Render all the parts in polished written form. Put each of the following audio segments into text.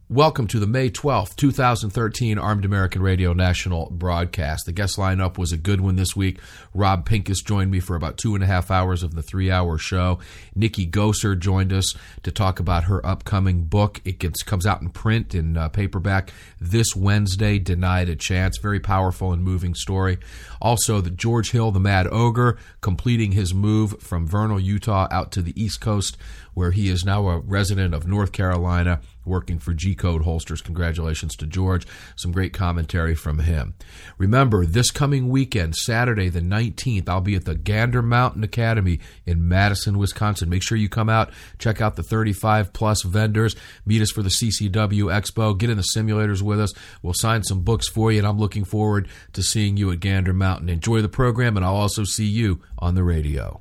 Welcome to the May 12th, 2013 Armed American Radio National broadcast. The guest lineup was a good one this week. Rob Pincus joined me for about 2.5 hours of the 3-hour show. Nikki Gosser joined us to talk about her upcoming book. It comes out in print in paperback this Wednesday, Denied a Chance. Very powerful and moving story. Also, the George Hill, the Mad Ogre, completing his move from Vernal, Utah out to the East Coast, where he is now a resident of North Carolina, working for G-Code Holsters. Congratulations to George. Some great commentary from him. Remember, this coming weekend, Saturday the 19th, I'll be at the Gander Mountain Academy in Madison, Wisconsin. Make sure you come out, check out the 35-plus vendors, meet us for the CCW Expo, get in the simulators with us. We'll sign some books for you, and I'm looking forward to seeing you at Gander Mountain. Enjoy the program, and I'll also see you on the radio.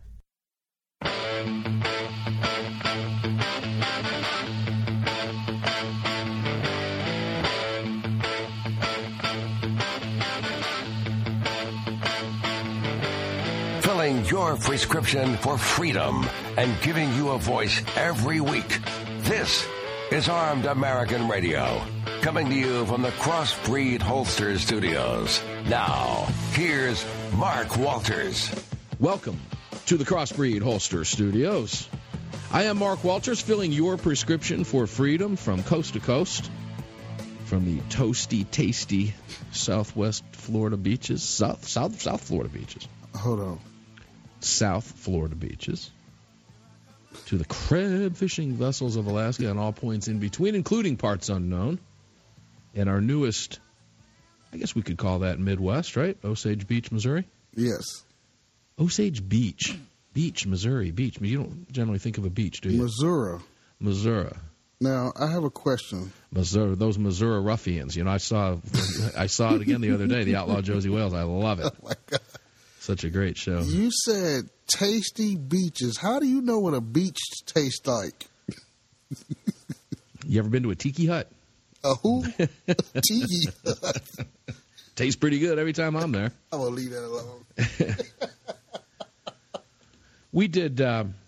Your prescription for freedom and giving you a voice every week. This is Armed American Radio, coming to you from the Crossbreed Holster Studios. Now, here's Mark Walters. Welcome to the Crossbreed Holster Studios. I am Mark Walters, filling your prescription for freedom from coast to coast, from the toasty, tasty Southwest Florida beaches, South Florida beaches. Hold on. South Florida beaches, to the crab fishing vessels of Alaska and all points in between, including parts unknown, and our newest, I guess we could call that Midwest, right? Osage Beach, Missouri? Yes. Osage Beach, Missouri, beach. You don't generally think of a beach, do you? Missouri. Now, I have a question. Missouri, those Missouri ruffians. You know, I saw it again the other day, the Outlaw Josie Wales. I love it. Oh, my God. Such a great show. You said tasty beaches. How do you know what a beach tastes like? You ever been to a tiki hut? A who? Tiki hut. Tastes pretty good every time I'm there. I'm going to leave that alone. We did...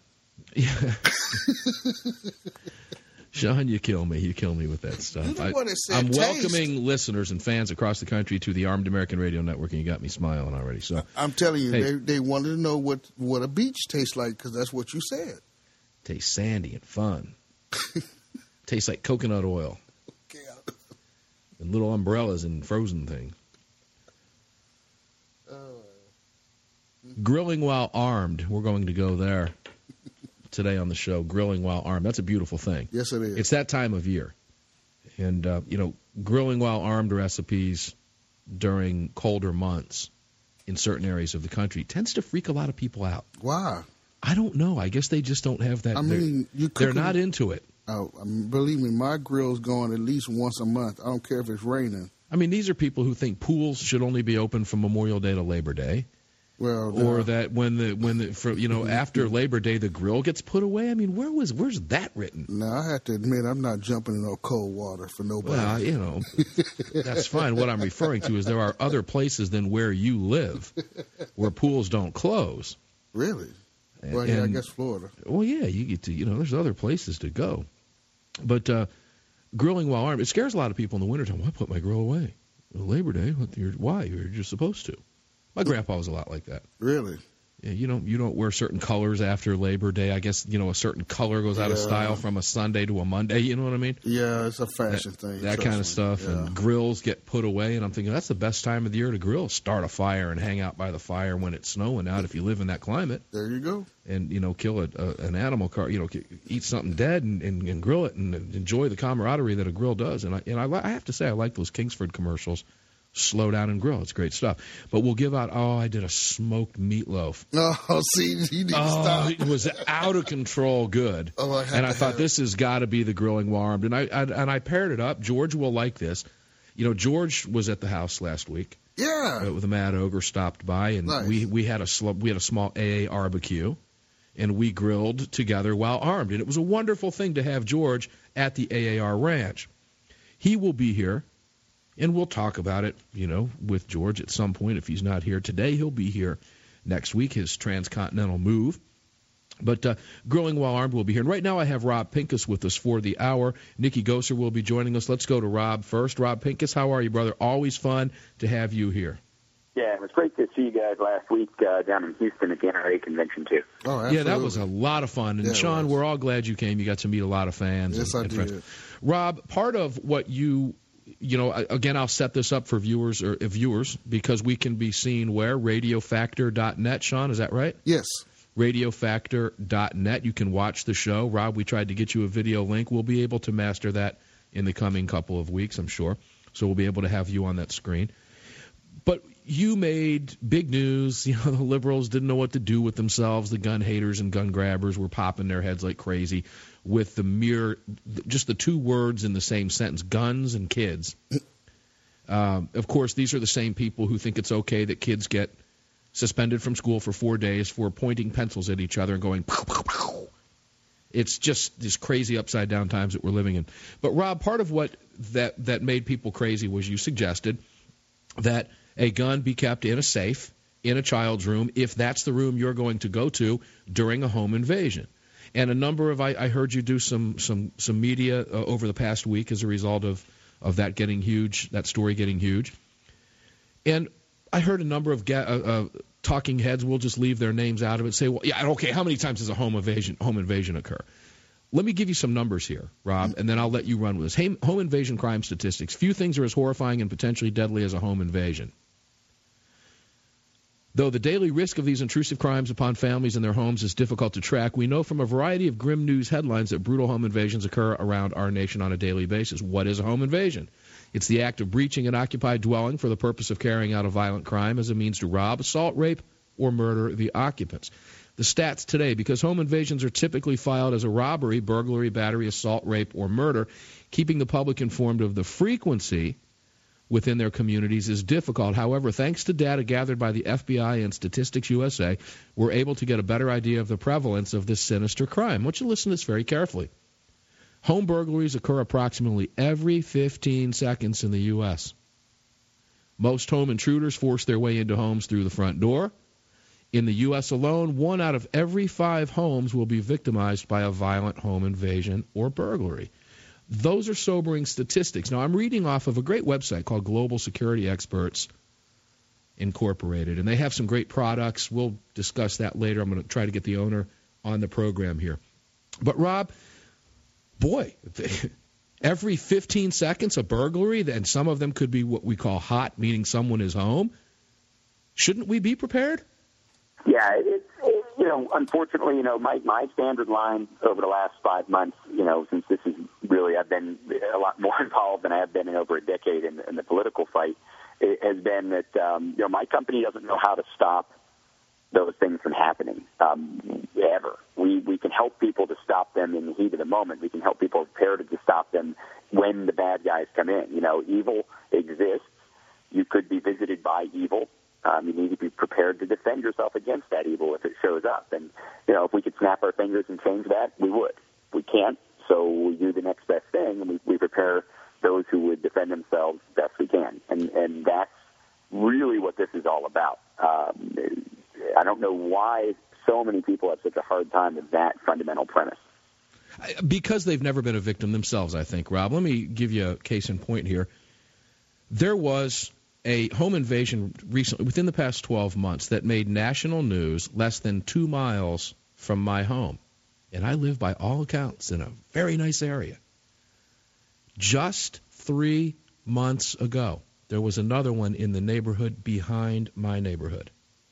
Sean, you kill me. You kill me with that stuff. I'm welcoming listeners and fans across the country to the Armed American Radio Network, and you got me smiling already. So I'm telling you, hey, they wanted to know what a beach tastes like, because that's what you said. Tastes sandy and fun. Tastes like coconut oil. Okay. And little umbrellas and frozen things. Grilling while armed. We're going to go there today on the show. Grilling while armed. That's a beautiful thing. Yes, it is. It's that time of year. And, grilling while armed recipes during colder months in certain areas of the country tends to freak a lot of people out. Why? I don't know. I guess they just don't have that. I mean, they're not into it. Oh, believe me, my grill's going at least once a month. I don't care if it's raining. I mean, these are people who think pools should only be open from Memorial Day to Labor Day. Well, or that after Labor Day the grill gets put away. I mean, where's that written? No, I have to admit I'm not jumping in no cold water for nobody. Well, that's fine. What I'm referring to is there are other places than where you live where pools don't close. Really? Well, yeah, I guess Florida. Well, yeah, you get to there's other places to go. But grilling while armed, it scares a lot of people in the wintertime. Why put my grill away? Well, Labor Day? Why? You're just supposed to. My grandpa was a lot like that. Really? Yeah, you don't wear certain colors after Labor Day. I guess, a certain color goes out of style from a Sunday to a Monday. You know what I mean? Yeah, it's a fashion thing. That kind of stuff. Yeah. And grills get put away. And I'm thinking that's the best time of the year to grill. Start a fire and hang out by the fire when it's snowing out if you live in that climate. There you go. And, kill an animal, eat something dead and grill it and enjoy the camaraderie that a grill does. And I have to say I like those Kingsford commercials. Slow down and grill. It's great stuff. But we'll give out, I did a smoked meatloaf. Oh, see, you need to stop. It was out of control good. I thought this has got to be the grilling while armed. And I paired it up. George will like this. George was at the house last week. Yeah. The Mad Ogre stopped by, and nice. we had a small AA barbecue, and we grilled together while armed. And it was a wonderful thing to have George at the AAR Ranch. He will be here. And we'll talk about it, with George at some point if he's not here today. He'll be here next week, his transcontinental move. But Grilling While Armed will be here. And right now I have Rob Pincus with us for the hour. Nikki Gosser will be joining us. Let's go to Rob first. Rob Pincus, how are you, brother? Always fun to have you here. Yeah, it was great to see you guys last week down in Houston at the NRA convention, too. Oh, absolutely. Yeah, that was a lot of fun. And, Sean, we're all glad you came. You got to meet a lot of fans. Yes, and I did. Friends. Rob, part of what you know, again, I'll set this up for viewers because we can be seen where? RadioFactor.net, Sean, is that right? Yes. RadioFactor.net. You can watch the show. Rob, we tried to get you a video link. We'll be able to master that in the coming couple of weeks, I'm sure. So we'll be able to have you on that screen. But you made big news. You know, the liberals didn't know what to do with themselves. The gun haters and gun grabbers were popping their heads like crazy with just the two words in the same sentence, guns and kids. Of course, these are the same people who think it's okay that kids get suspended from school for 4 days for pointing pencils at each other and going, pow, pow, pow. It's just these crazy upside-down times that we're living in. But, Rob, part of what that made people crazy was you suggested that a gun be kept in a safe in a child's room if that's the room you're going to go to during a home invasion. And a number of I heard you do some media over the past week as a result of that getting huge, that story getting huge. And I heard a number of talking heads will just leave their names out of it, say, well, yeah, okay, how many times does a home invasion occur? Let me give you some numbers here, Rob, and then I'll let you run with this. Home invasion crime statistics. Few things are as horrifying and potentially deadly as a home invasion. Though the daily risk of these intrusive crimes upon families and their homes is difficult to track, we know from a variety of grim news headlines that brutal home invasions occur around our nation on a daily basis. What is a home invasion? It's the act of breaching an occupied dwelling for the purpose of carrying out a violent crime as a means to rob, assault, rape, or murder the occupants. The stats today, because home invasions are typically filed as a robbery, burglary, battery, assault, rape, or murder, keeping the public informed of the frequency within their communities is difficult. However, thanks to data gathered by the FBI and Statistics USA, we're able to get a better idea of the prevalence of this sinister crime. I want you to listen to this very carefully. Home burglaries occur approximately every 15 seconds in the U.S. Most home intruders force their way into homes through the front door. In the U.S. alone, 1 out of every 5 homes will be victimized by a violent home invasion or burglary. Those are sobering statistics. Now, I'm reading off of a great website called Global Security Experts Incorporated, and they have some great products. We'll discuss that later. I'm going to try to get the owner on the program here. But, Rob, boy, every 15 seconds a burglary, and some of them could be what we call hot, meaning someone is home. Shouldn't we be prepared? Yeah, unfortunately, my standard line over the last 5 months, since this is really, I've been a lot more involved than I have been in over a decade in the political fight, it has been that, my company doesn't know how to stop those things from happening, ever. We can help people to stop them in the heat of the moment. We can help people prepare to stop them when the bad guys come in. Evil exists. You could be visited by evil. You need to be prepared to defend yourself against that evil if it shows up. And, if we could snap our fingers and change that, we would. We can't, so we do the next best thing, and we prepare those who would defend themselves best we can. And that's really what this is all about. I don't know why so many people have such a hard time with that fundamental premise. Because they've never been a victim themselves, I think, Rob. Let me give you a case in point here. There was a home invasion recently, within the past 12 months, that made national news less than 2 miles from my home. And I live, by all accounts, in a very nice area. Just 3 months ago, there was another one in the neighborhood behind my neighborhood.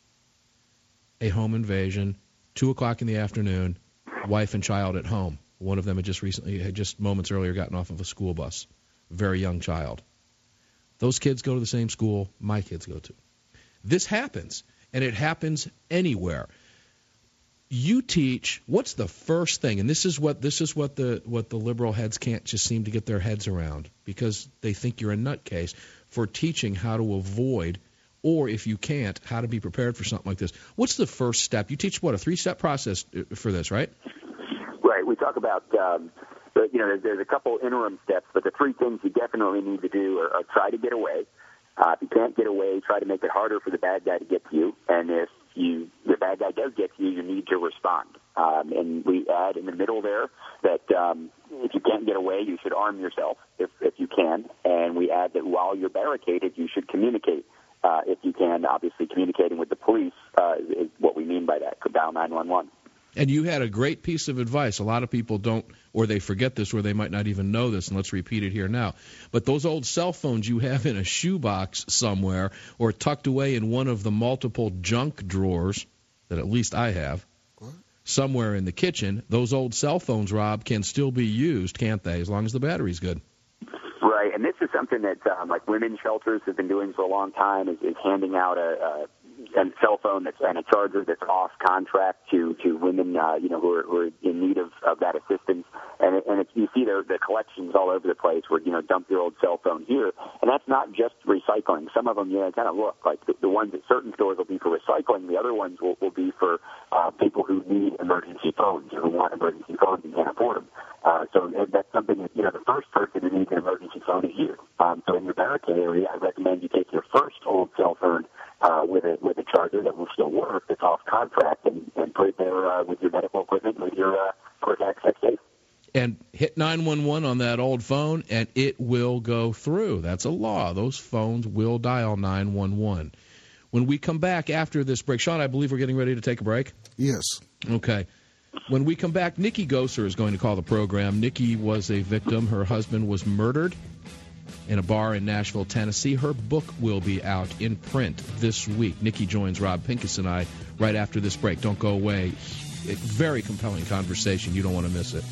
A home invasion, 2 o'clock in the afternoon, wife and child at home. One of them had just moments earlier gotten off of a school bus. Very young child. Those kids go to the same school my kids go to. This happens, and it happens anywhere. You teach, what's the first thing? And this is what the liberal heads can't just seem to get their heads around, because they think you're a nutcase for teaching how to avoid, or if you can't, how to be prepared for something like this. What's the first step? You teach, a 3-step process for this, right? Right. We talk about there's a couple interim steps, but the 3 things you definitely need to do are try to get away. If you can't get away, try to make it harder for the bad guy to get to you. And if the bad guy does get to you, you need to respond. And we add in the middle there that if you can't get away, you should arm yourself if you can. And we add that while you're barricaded, you should communicate if you can. Obviously, communicating with the police is what we mean by that. Could dial 911. And you had a great piece of advice. A lot of people don't, or they forget this, or they might not even know this, and let's repeat it here now. But those old cell phones you have in a shoebox somewhere or tucked away in one of the multiple junk drawers that at least I have somewhere in the kitchen, those old cell phones, Rob, can still be used, can't they, as long as the battery's good? Right, and this is something that like women's shelters have been doing for a long time, is handing out a cell phone and a charger that's off contract to women who are in need of that assistance. And you see the collections all over the place where dump your old cell phone here, and that's not just recycling. Some of them kind of look like the ones at certain stores will be for recycling. The other ones will be for people who need emergency phones, who want emergency phones and can't afford them. So that's something that the first person who needs an emergency phone is you. So in your barricade area, I recommend you take your first old cell phone with a charger that will still work, that's off contract, and put it there with your medical equipment, with your Cortex XA. And hit 911 on that old phone, and it will go through. That's a law. Those phones will dial 911. When we come back after this break, Sean, I believe we're getting ready to take a break? Yes. Okay. When we come back, Nikki Gosser is going to call the program. Nikki was a victim. Her husband was murdered in a bar in Nashville, Tennessee. Her book will be out in print this week. Nikki joins Rob Pincus and I right after this break. Don't go away. Very compelling conversation. You don't want to miss it.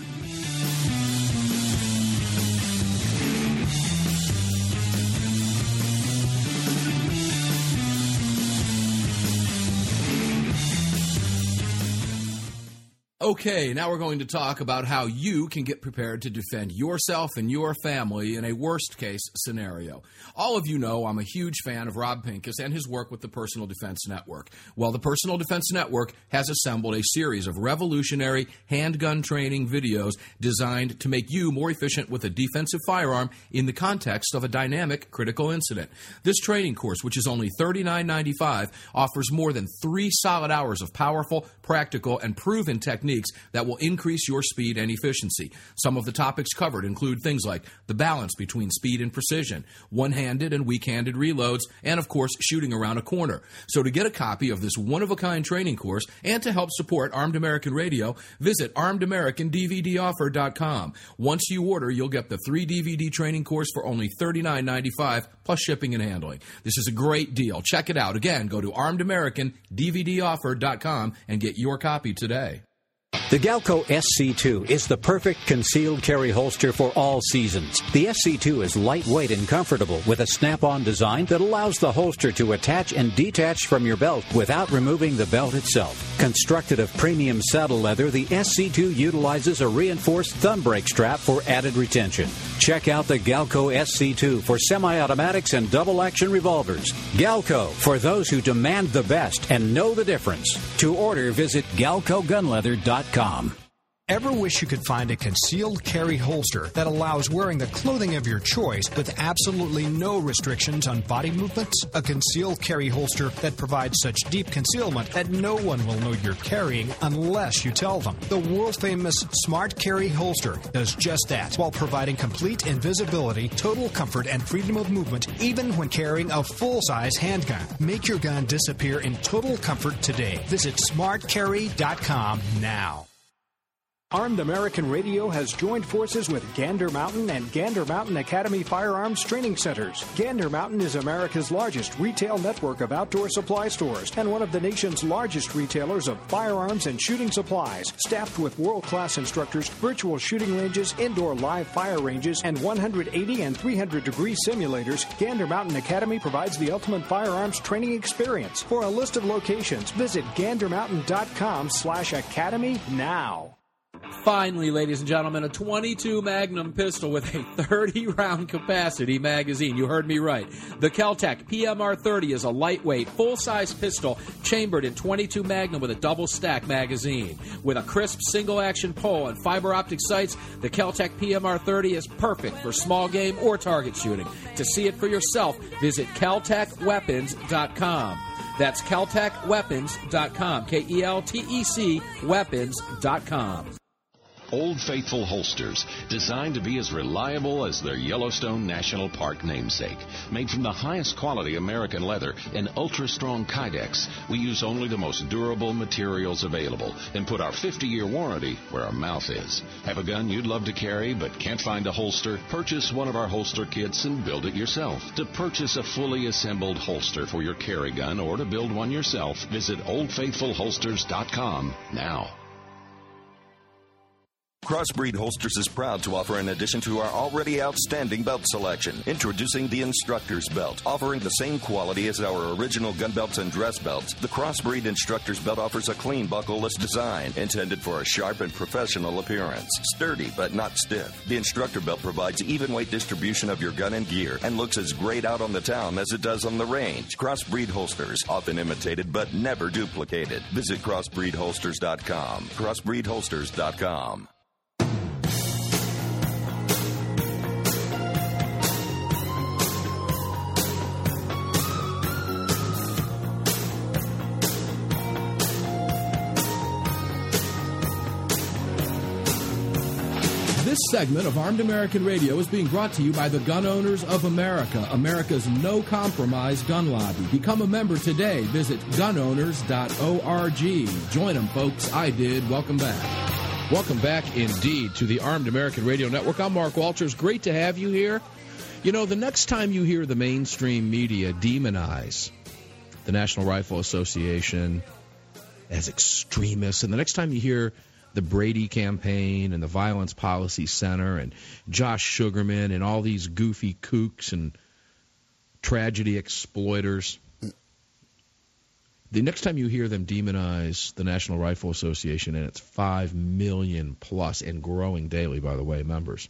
Okay, now we're going to talk about how you can get prepared to defend yourself and your family in a worst-case scenario. All of you know I'm a huge fan of Rob Pincus and his work with the Personal Defense Network. Well, the Personal Defense Network has assembled a series of revolutionary handgun training videos designed to make you more efficient with a defensive firearm in the context of a dynamic critical incident. This training course, which is only $39.95, offers more than 3 solid hours of powerful, practical, and proven techniques that will increase your speed and efficiency. Some of the topics covered include things like the balance between speed and precision, one-handed and weak-handed reloads, and, of course, shooting around a corner. So to get a copy of this one-of-a-kind training course and to help support Armed American Radio, visit ArmedAmericanDVDoffer.com. Once you order, you'll get the 3-DVD training course for only $39.95 plus shipping and handling. This is a great deal. Check it out. Again, go to ArmedAmericanDVDoffer.com and get your copy today. The Galco SC2 is the perfect concealed carry holster for all seasons. The SC2 is lightweight and comfortable with a snap-on design that allows the holster to attach and detach from your belt without removing the belt itself. Constructed of premium saddle leather, the SC2 utilizes a reinforced thumb brake strap for added retention. Check out the Galco SC2 for semi-automatics and double-action revolvers. Galco, for those who demand the best and know the difference. To order, visit GalcoGunleather.com. Ever wish you could find a concealed carry holster that allows wearing the clothing of your choice with absolutely no restrictions on body movements? A concealed carry holster that provides such deep concealment that no one will know you're carrying unless you tell them. The world-famous Smart Carry holster does just that while providing complete invisibility, total comfort, and freedom of movement even when carrying a full-size handgun. Make your gun disappear in total comfort today. Visit smartcarry.com now. Armed American Radio has joined forces with Gander Mountain and Gander Mountain Academy Firearms Training Centers. Gander Mountain is America's largest retail network of outdoor supply stores and one of the nation's largest retailers of firearms and shooting supplies. Staffed with world-class instructors, virtual shooting ranges, indoor live fire ranges, and 180 and 300-degree simulators, Gander Mountain Academy provides the ultimate firearms training experience. For a list of locations, visit gandermountain.com/academy now. Finally, ladies and gentlemen, a .22 Magnum pistol with a 30-round capacity magazine. You heard me right. The Kel-Tec PMR-30 is a lightweight, full-size pistol chambered in .22 Magnum with a double-stack magazine. With a crisp single-action pole and fiber optic sights, the Kel-Tec PMR-30 is perfect for small game or target shooting. To see it for yourself, visit KelTecWeapons.com. That's KeltecWeapons.com. KELTEC Weapons.com. Old Faithful Holsters, designed to be as reliable as their Yellowstone National Park namesake. Made from the highest quality American leather and ultra-strong Kydex, we use only the most durable materials available and put our 50-year warranty where our mouth is. Have a gun you'd love to carry but can't find a holster? Purchase one of our holster kits and build it yourself. To purchase a fully assembled holster for your carry gun or to build one yourself, visit OldFaithfulHolsters.com now. Crossbreed Holsters is proud to offer, in addition to our already outstanding belt selection, introducing the Instructor's Belt. Offering the same quality as our original gun belts and dress belts, the Crossbreed Instructor's Belt offers a clean, buckleless design intended for a sharp and professional appearance. Sturdy but not stiff. The Instructor Belt provides even weight distribution of your gun and gear and looks as great out on the town as it does on the range. Crossbreed Holsters, often imitated but never duplicated. Visit CrossbreedHolsters.com. CrossbreedHolsters.com. This segment of Armed American Radio is being brought to you by the Gun Owners of America, America's no-compromise gun lobby. Become a member today. Visit gunowners.org. Join them, folks. I did. Welcome back. Welcome back, indeed, to the Armed American Radio Network. I'm Mark Walters. Great to have you here. You know, the next time you hear the mainstream media demonize the National Rifle Association as extremists, and the next time you hear the Brady campaign and the Violence Policy Center and Josh Sugarman and all these goofy kooks and tragedy exploiters, the next time you hear them demonize the National Rifle Association and its 5 million plus and growing daily, by the way, members,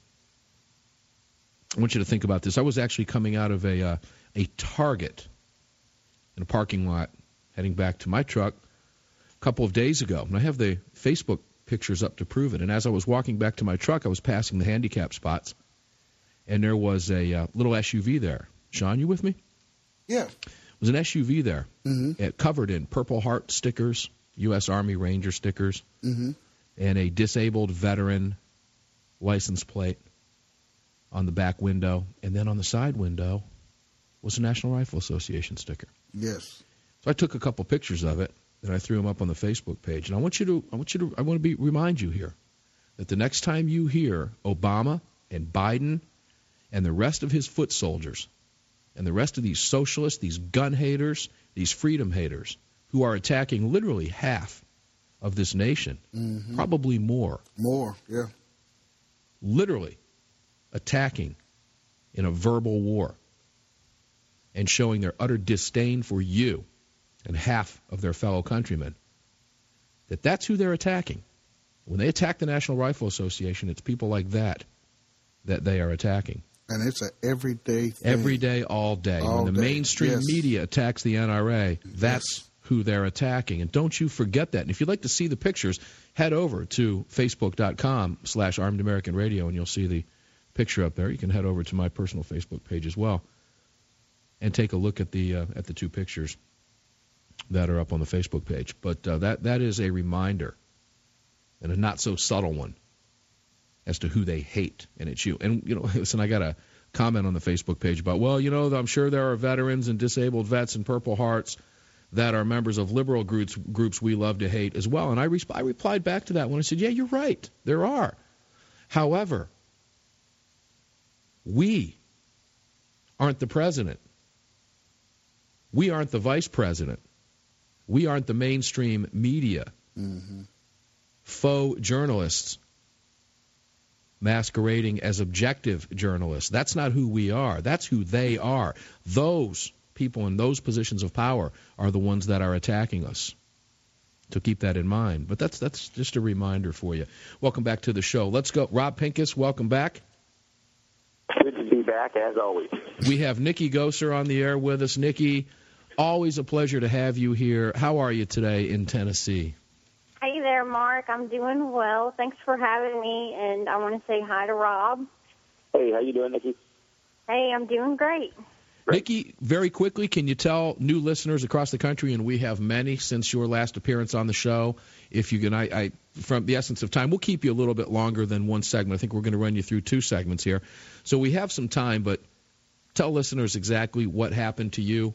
I want you to think about this. I was actually coming out of a Target in a parking lot heading back to my truck a couple of days ago, and I have the Facebook pictures up to prove it. And as I was walking back to my truck, I was passing the handicap spots, and there was a little SUV there. Sean, you with me? Yeah. It was an SUV there, covered in Purple Heart stickers, U.S. Army Ranger stickers, and a disabled veteran license plate on the back window. And then on the side window was a National Rifle Association sticker. Yes. So I took a couple pictures of it, and I threw them up on the Facebook page. And I want to remind you here that the next time you hear Obama and Biden and the rest of his foot soldiers and the rest of these socialists, these gun haters, these freedom haters who are attacking literally half of this nation, probably more. More, yeah. Literally attacking in a verbal war and showing their utter disdain for you and half of their fellow countrymen, that's who they're attacking. When they attack the National Rifle Association, it's people like that they are attacking. And it's an everyday thing. Every day, all day. All when the day. mainstream media attacks the NRA, that's who they're attacking. And don't you forget that. And if you'd like to see the pictures, head over to Facebook.com/Armed American Radio, and you'll see the picture up there. You can head over to my personal Facebook page as well and take a look at the two pictures that are up on the Facebook page. But that is a reminder, and a not-so-subtle one, as to who they hate, and it's you. And, listen, I got a comment on the Facebook page about, I'm sure there are veterans and disabled vets and Purple Hearts that are members of liberal groups we love to hate as well. And I replied back to that one. I said, yeah, you're right. There are. However, we aren't the president. We aren't the vice president. We aren't the mainstream media. Faux journalists masquerading as objective journalists. That's not who we are. That's who they are. Those people in those positions of power are the ones that are attacking us. So keep that in mind. But that's just a reminder for you. Welcome back to the show. Let's go. Rob Pincus, welcome back. Good to be back, as always. We have Nikki Gosar on the air with us. Nikki, always a pleasure to have you here. How are you today in Tennessee? Hey there, Mark. I'm doing well. Thanks for having me, and I want to say hi to Rob. Hey, how you doing, Nikki? Hey, I'm doing great. Right. Nikki, very quickly, can you tell new listeners across the country, and we have many since your last appearance on the show, if you can, I from the essence of time, we'll keep you a little bit longer than one segment. I think we're going to run you through 2 segments here. So we have some time, but tell listeners exactly what happened to you.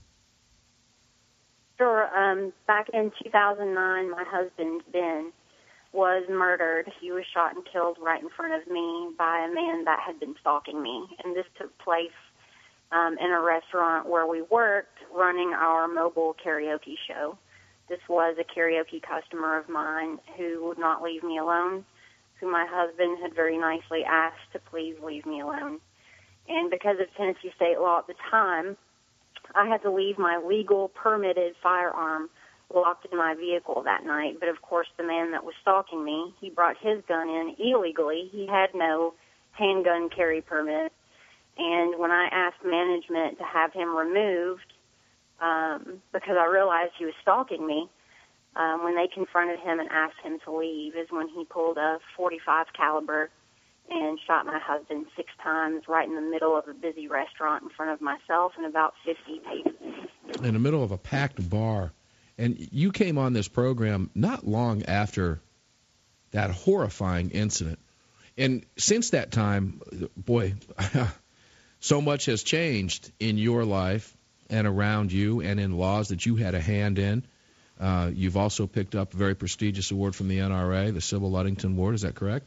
Sure. Back in 2009, my husband, Ben, was murdered. He was shot and killed right in front of me by a man that had been stalking me. And this took place in a restaurant where we worked, running our mobile karaoke show. This was a karaoke customer of mine who would not leave me alone, who my husband had very nicely asked to please leave me alone. And because of Tennessee state law at the time, I had to leave my legal, permitted firearm locked in my vehicle that night. But, of course, the man that was stalking me, he brought his gun in illegally. He had no handgun carry permit. And when I asked management to have him removed, because I realized he was stalking me, when they confronted him and asked him to leave is when he pulled a .45 caliber and shot my husband 6 times right in the middle of a busy restaurant in front of myself and about 50 patrons. In the middle of a packed bar. And you came on this program not long after that horrifying incident. And since that time, boy, so much has changed in your life and around you and in laws that you had a hand in. You've also picked up a very prestigious award from the NRA, the Sybil Ludington Award. Is that correct?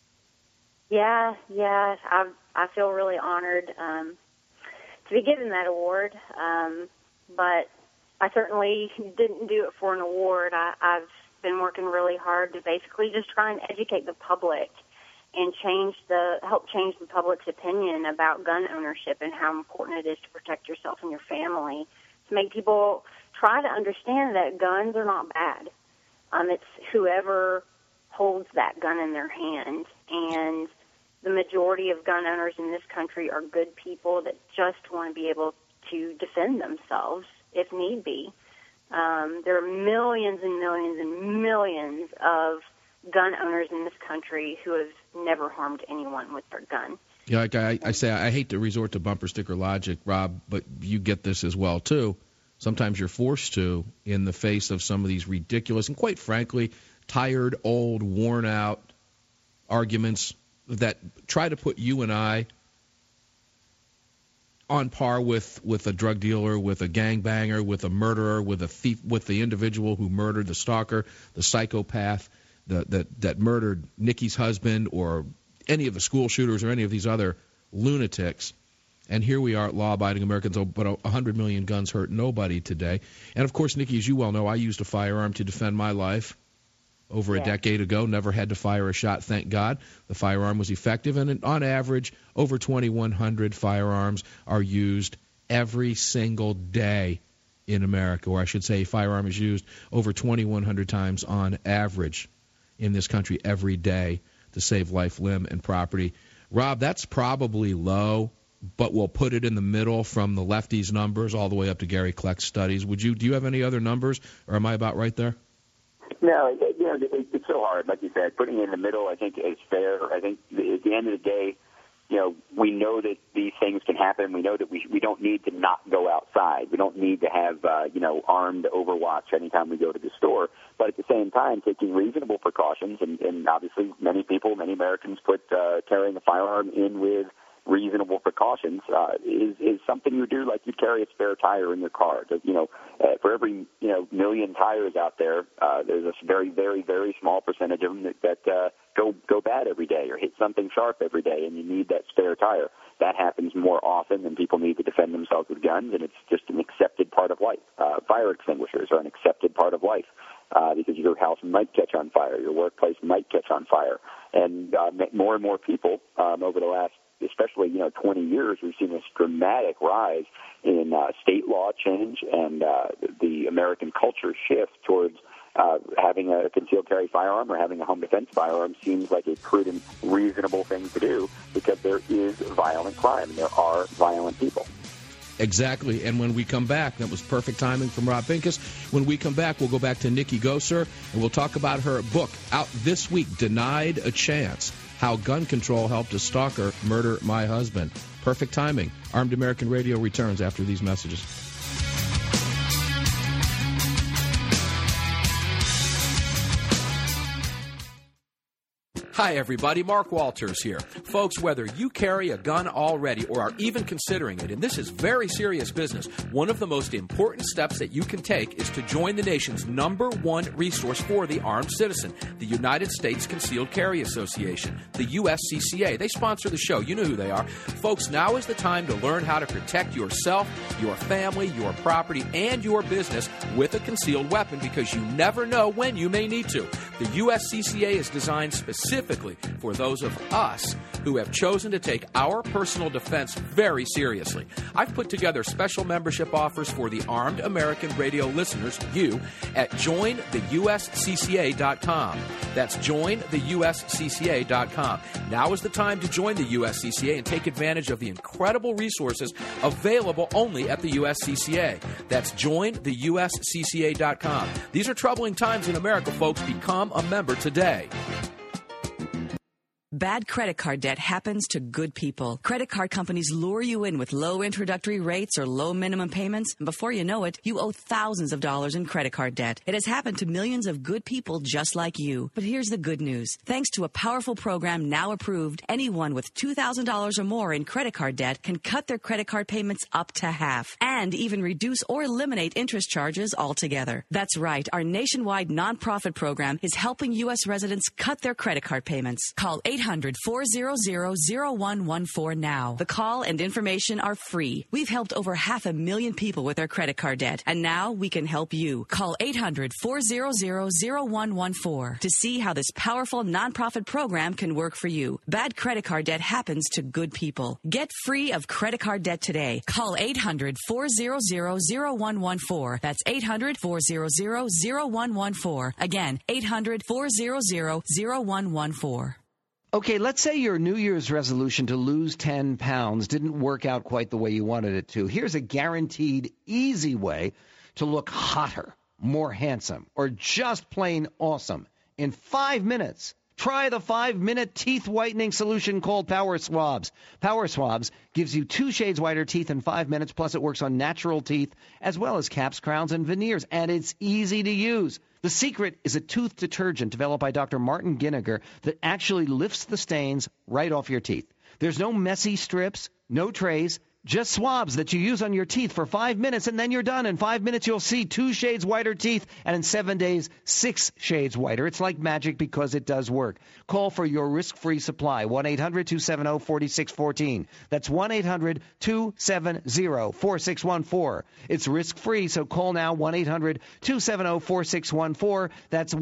Yeah. I feel really honored to be given that award, but I certainly didn't do it for an award. I've been working really hard to basically just try and educate the public and help change the public's opinion about gun ownership and how important it is to protect yourself and your family, to make people try to understand that guns are not bad. It's whoever holds that gun in their hand, and the majority of gun owners in this country are good people that just want to be able to defend themselves if need be. There are millions and millions and millions of gun owners in this country who have never harmed anyone with their gun. Yeah, like I say, I hate to resort to bumper sticker logic, Rob, but you get this as well, too. Sometimes you're forced to in the face of some of these ridiculous and, quite frankly, tired, old, worn-out arguments that try to put you and I on par with a drug dealer, with a gangbanger, with a murderer, with a thief, with the individual who murdered the stalker, the psychopath that murdered Nikki's husband, or any of the school shooters or any of these other lunatics. And here we are, law-abiding Americans, but 100 million guns hurt nobody today. And, of course, Nikki, as you well know, I used a firearm to defend my life over a decade ago. Never had to fire a shot, thank God. The firearm was effective, and on average, over 2,100 firearms are used every single day in America, or I should say a firearm is used over 2,100 times on average in this country every day to save life, limb, and property. Rob, that's probably low, but we'll put it in the middle from the lefties' numbers all the way up to Gary Kleck's studies. Do you have any other numbers, or am I about right there? No, it's so hard. Like you said, putting it in the middle, I think, is fair. I think at the end of the day, we know that these things can happen. We know that we don't need to not go outside. We don't need to have, armed overwatch anytime we go to the store. But at the same time, taking reasonable precautions, and obviously many Americans put carrying a firearm in with reasonable precautions is something you do like you carry a spare tire in your car. For every million tires out there, there's a very, very, very small percentage of them that go bad every day or hit something sharp every day, and you need that spare tire. That happens more often than people need to defend themselves with guns, and it's just an accepted part of life. Fire extinguishers are an accepted part of life because your house might catch on fire, your workplace might catch on fire, and more and more people over the last, especially 20 years, we've seen this dramatic rise in state law change and the American culture shift towards having a concealed carry firearm or having a home defense firearm seems like a prudent, reasonable thing to do because there is violent crime and there are violent people. Exactly. And when we come back, that was perfect timing from Rob Pincus. When we come back, we'll go back to Nikki Gosar, and we'll talk about her book out this week, Denied a Chance, How Gun Control Helped a Stalker Murder My Husband. Perfect timing. Armed American Radio returns after these messages. Hi, everybody. Mark Walters here. Folks, whether you carry a gun already or are even considering it, and this is very serious business, one of the most important steps that you can take is to join the nation's #1 resource for the armed citizen, the United States Concealed Carry Association, the USCCA. They sponsor the show. You know who they are. Folks, now is the time to learn how to protect yourself, your family, your property, and your business with a concealed weapon, because you never know when you may need to. The USCCA is designed specifically for those of us who have chosen to take our personal defense very seriously. I've put together special membership offers for the Armed American Radio listeners, you, at jointheuscca.com. That's jointheuscca.com. Now is the time to join the USCCA and take advantage of the incredible resources available only at the USCCA. That's jointheuscca.com. These are troubling times in America, folks. Become a member today. Bad credit card debt happens to good people. Credit card companies lure you in with low introductory rates or low minimum payments, and before you know it, you owe thousands of dollars in credit card debt. It has happened to millions of good people just like you. But here's the good news. Thanks to a powerful program now approved, anyone with $2,000 or more in credit card debt can cut their credit card payments up to half and even reduce or eliminate interest charges altogether. That's right. Our nationwide nonprofit program is helping U.S. residents cut their credit card payments. Call 800-400-0114 now. The call and information are free. We've helped over 500,000 people with their credit card debt, and now we can help you. Call 800-400-0114 to see how this powerful nonprofit program can work for you. Bad credit card debt happens to good people. Get free of credit card debt today. Call 800-400-0114. That's 800-400-0114. Again, 800-400-0114. Okay, let's say your New Year's resolution to lose 10 pounds didn't work out quite the way you wanted it to. Here's a guaranteed, easy way to look hotter, more handsome, or just plain awesome in 5 minutes. Try the 5-minute teeth whitening solution called Power Swabs. Power Swabs gives you 2 shades whiter teeth in 5 minutes, plus it works on natural teeth as well as caps, crowns, and veneers, and it's easy to use. The secret is a tooth detergent developed by Dr. Martin Ginniger that actually lifts the stains right off your teeth. There's no messy strips, no trays, just swabs that you use on your teeth for 5 minutes, and then you're done. In 5 minutes, you'll see 2 shades whiter teeth, and in 7 days, 6 shades whiter. It's like magic because it does work. Call for your risk-free supply, 1-800-270-4614. That's 1-800-270-4614. It's risk-free, so call now, 1-800-270-4614. That's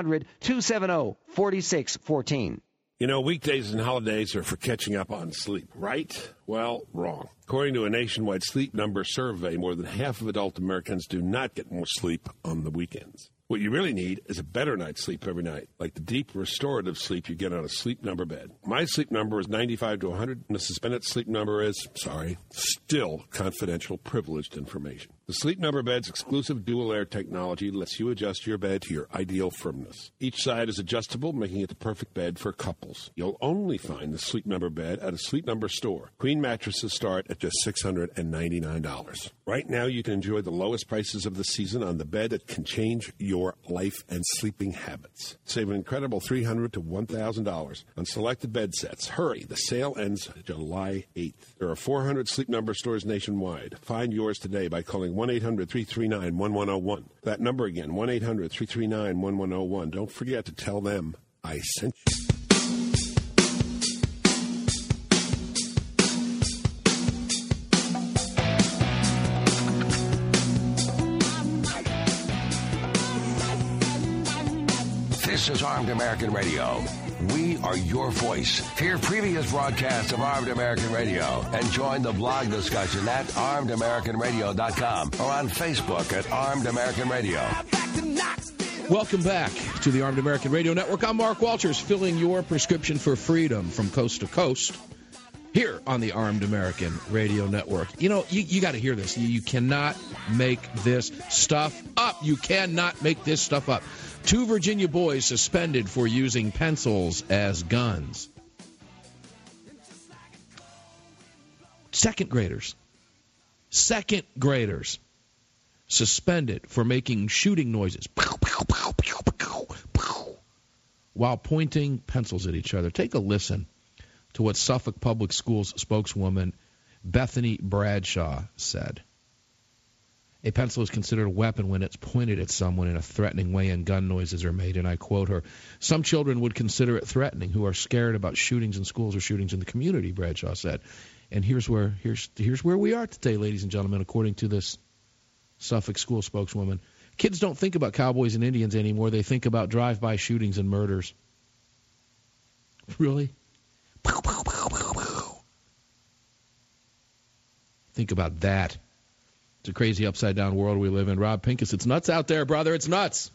1-800-270-4614. You know, weekdays and holidays are for catching up on sleep, right? Well, wrong. According to a nationwide Sleep Number survey, more than half of adult Americans do not get more sleep on the weekends. What you really need is a better night's sleep every night, like the deep restorative sleep you get on a Sleep Number bed. My sleep number is 95 to 100. Mrs. Bennett's sleep number is, still confidential, privileged information. The Sleep Number bed's exclusive dual-air technology lets you adjust your bed to your ideal firmness. Each side is adjustable, making it the perfect bed for couples. You'll only find the Sleep Number bed at a Sleep Number store. Queen mattresses start at just $699. Right now, you can enjoy the lowest prices of the season on the bed that can change your life and sleeping habits. Save an incredible $300 to $1,000 on selected bed sets. Hurry, the sale ends July 8th. There are 400 Sleep Number stores nationwide. Find yours today by calling 1-800-339-1101. That number again, 1-800-339-1101. Don't forget to tell them I sent you. This is Armed American Radio. We are your voice. Hear previous broadcasts of Armed American Radio and join the blog discussion at armedamericanradio.com or on Facebook at Armed American Radio. Welcome back to the Armed American Radio Network. I'm Mark Walters, filling your prescription for freedom from coast to coast. here on the Armed American Radio Network. You know, you got to hear this. You cannot make this stuff up. You cannot make this stuff up. 2 Virginia boys suspended for using pencils as guns. Second graders suspended for making shooting noises while pointing pencils at each other. Take a listen to what Suffolk Public Schools spokeswoman Bethany Bradshaw said. A pencil is considered a weapon when it's pointed at someone in a threatening way and gun noises are made, and I quote her, "Some children would consider it threatening who are scared about shootings in schools or shootings in the community," Bradshaw said. And here's where we are today, ladies and gentlemen, according to this Suffolk school spokeswoman. Kids don't think about cowboys and Indians anymore. They think about drive-by shootings and murders. Really? Think about that. It's a crazy upside-down world we live in. Rob Pincus, it's nuts out there, brother. It's nuts.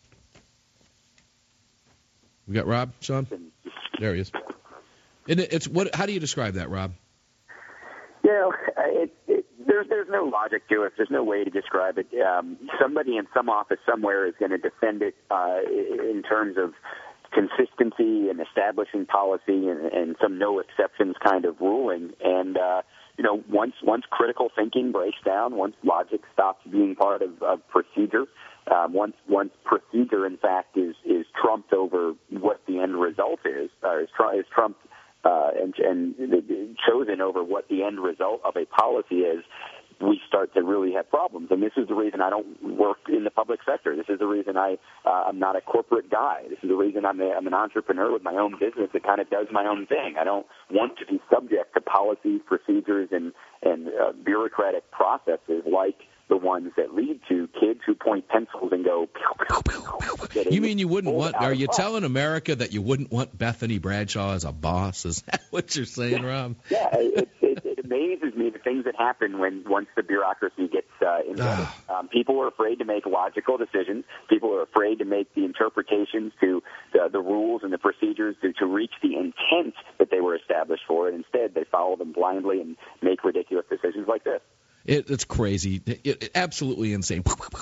We got Rob, Sean? There he is. How do you describe that, Rob? You know, there's no logic to it. There's no way to describe it. Somebody in some office somewhere is going to defend it in terms of consistency and establishing policy and some no exceptions kind of ruling. And you know, once critical thinking breaks down, once logic stops being part of procedure, once procedure in fact is trumped over what the end result is trumped and chosen over what the end result of a policy is, we start to really have problems. And this is the reason I don't work in the public sector. This is the reason I'm not a corporate guy. This is the reason I'm an entrepreneur with my own business that kind of does my own thing. I don't want to be subject to policies, procedures, and bureaucratic processes like the ones that lead to kids who point pencils and go. You mean you wouldn't want? Are you telling America that you wouldn't want Bethany Bradshaw as a boss? Is that what you're saying, Rob? Yeah, it amazes me the things that happen once the bureaucracy gets involved. People are afraid to make logical decisions. People are afraid to make the interpretations to the rules and the procedures to reach the intent that they were established for, and instead they follow them blindly and make ridiculous decisions like this. It's crazy. Absolutely insane.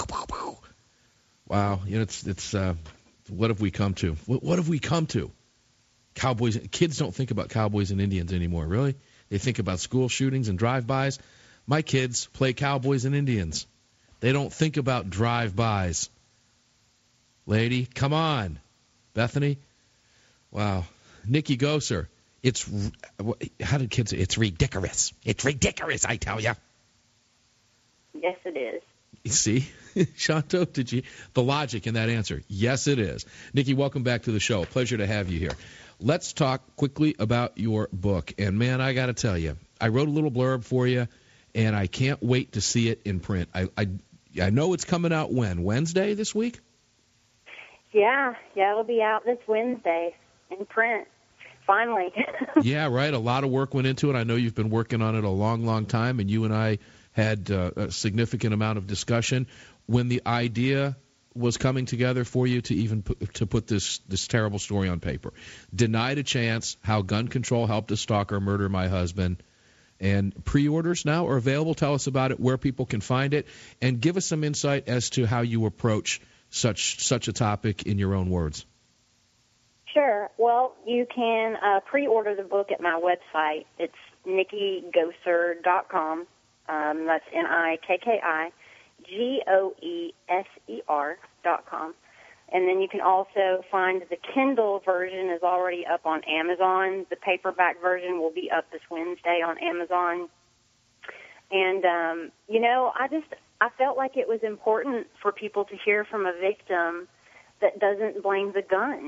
Wow. You know, it's what have we come to? What have we come to? Cowboys. Kids don't think about cowboys and Indians anymore, really. They think about school shootings and drive-bys. My kids play cowboys and Indians. They don't think about drive-bys. Lady, come on. Bethany? Wow. Nikki Gosser. How did kids say? It's ridiculous. It's ridiculous, I tell you. Yes, it is. You see? Shanto, the logic in that answer. Yes, it is. Nikki, welcome back to the show. A pleasure to have you here. Let's talk quickly about your book. And, man, I got to tell you, I wrote a little blurb for you, and I can't wait to see it in print. I know it's coming out when? Wednesday this week? Yeah, it'll be out this Wednesday in print. Finally. Yeah, right. A lot of work went into it. I know you've been working on it a long, long time, and you and I had a significant amount of discussion. When the idea was coming together for you to put this terrible story on paper, Denied a Chance, How Gun Control Helped a Stalker Murder My Husband, and pre-orders now are available. Tell us about it, where people can find it, and give us some insight as to how you approach such a topic in your own words. Sure. Well, you can pre-order the book at my website. It's nikkigosser.com. That's NIKKIGOESER.com. And then you can also find the Kindle version is already up on Amazon. The paperback version will be up this Wednesday on Amazon. And, I felt like it was important for people to hear from a victim that doesn't blame the gun.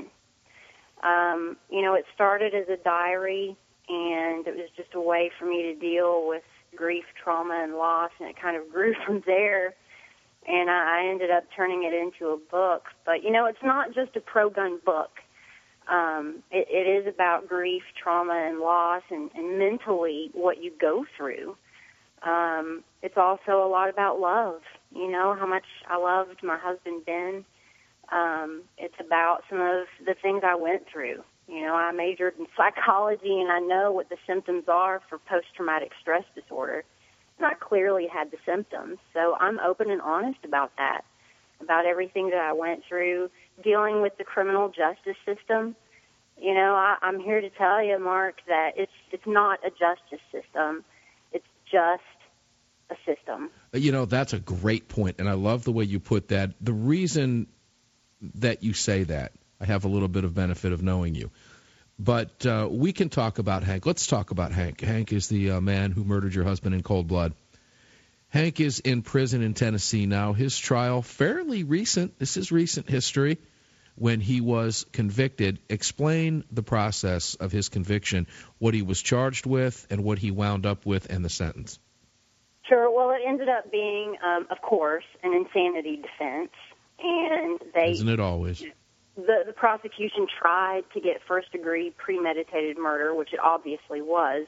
It started as a diary, and it was just a way for me to deal with grief, trauma, and loss, and it kind of grew from there. And I ended up turning it into a book. But, it's not just a pro-gun book. It is about grief, trauma, and loss, and mentally what you go through. It's also a lot about love, how much I loved my husband, Ben. It's about some of the things I went through, You know, I majored in psychology, and I know what the symptoms are for post-traumatic stress disorder. And I clearly had the symptoms, so I'm open and honest about that, about everything that I went through, dealing with the criminal justice system. You know, I'm here to tell you, Mark, that it's not a justice system. It's just a system. You know, that's a great point, and I love the way you put that. The reason that you say that, I have a little bit of benefit of knowing you. But we can talk about Hank. Let's talk about Hank. Hank is the man who murdered your husband in cold blood. Hank is in prison in Tennessee now. His trial, fairly recent. This is recent history when he was convicted. Explain the process of his conviction, what he was charged with and what he wound up with, and the sentence. Sure. Well, it ended up being, of course, an insanity defense. And Isn't it always? The prosecution tried to get first-degree premeditated murder, which it obviously was.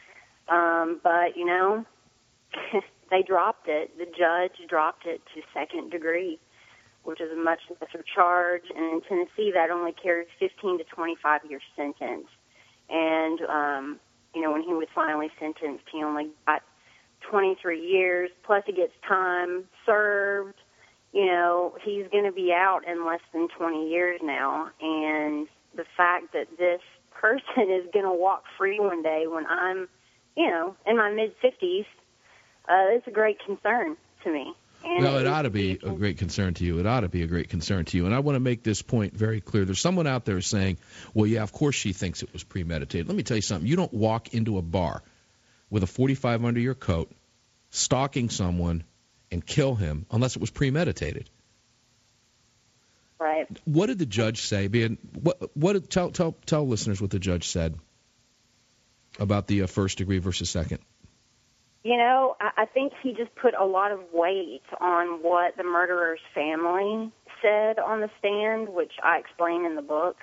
But, you know, they dropped it. The judge dropped it to second degree, which is a much lesser charge. And in Tennessee, that only carries 15 to 25-year sentence. And, you know, when he was finally sentenced, he only got 23 years, plus he gets time served. You know, he's going to be out in less than 20 years now, and the fact that this person is going to walk free one day when I'm, you know, in my mid-50s, it's a great concern to me. And well, it ought to be a great concern to you. It ought to be a great concern to you. And I want to make this point very clear. There's someone out there saying, well, yeah, of course she thinks it was premeditated. Let me tell you something. You don't walk into a bar with a .45 under your coat, stalking someone, and kill him unless it was premeditated. Right. What did the judge say? Tell listeners what the judge said about the first degree versus second. You know, I think he just put a lot of weight on what the murderer's family said on the stand, which I explain in the book.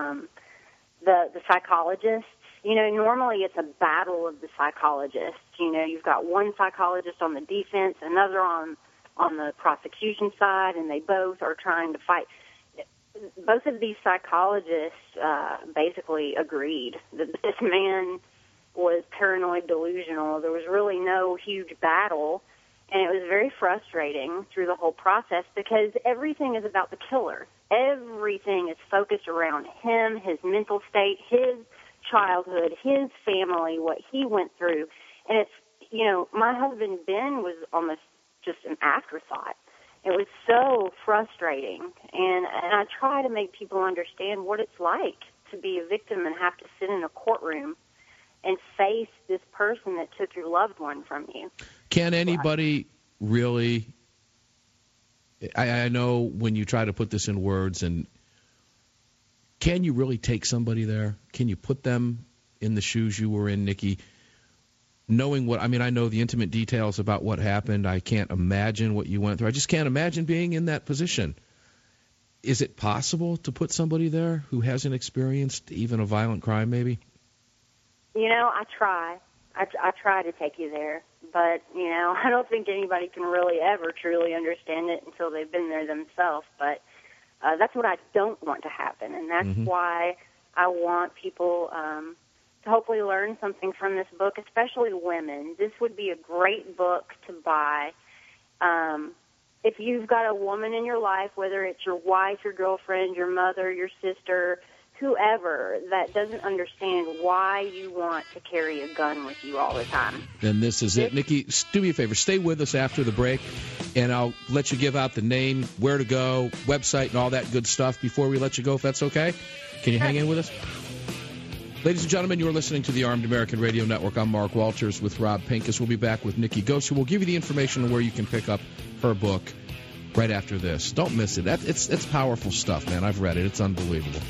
The psychologists, you know, normally it's a battle of the psychologists. You know, you've got one psychologist on the defense, another on the prosecution side, and they both are trying to fight. Both of these psychologists basically agreed that this man was paranoid delusional. There was really no huge battle, and it was very frustrating through the whole process because everything is about the killer. Everything is focused around him, his mental state, his childhood, his family, what he went through. And it's, you know, my husband Ben was almost just an afterthought. It was so frustrating. And I try to make people understand what it's like to be a victim and have to sit in a courtroom and face this person that took your loved one from you. Can anybody really, I know when you try to put this in words, and can you really take somebody there? Can you put them in the shoes you were in, Nikki? Knowing what, I mean, I know the intimate details about what happened. I can't imagine what you went through. I just can't imagine being in that position. Is it possible to put somebody there who hasn't experienced even a violent crime, maybe? You know, I try. I try to take you there. But, you know, I don't think anybody can really ever truly understand it until they've been there themselves. But that's what I don't want to happen. And that's why I want people to hopefully learn something from this book, especially women. This would be a great book to buy. If you've got a woman in your life, whether it's your wife, your girlfriend, your mother, your sister, whoever that doesn't understand why you want to carry a gun with you all the time. Then this is it. Nikki, do me a favor. Stay with us after the break, and I'll let you give out the name, where to go, website, and all that good stuff before we let you go, if that's okay. Can you hang in with us? Ladies and gentlemen, you're listening to the Armed American Radio Network. I'm Mark Walters with Rob Pincus. We'll be back with Nikki Ghosh, who will give you the information on where you can pick up her book right after this. Don't miss it. It's powerful stuff, man. I've read it. It's unbelievable.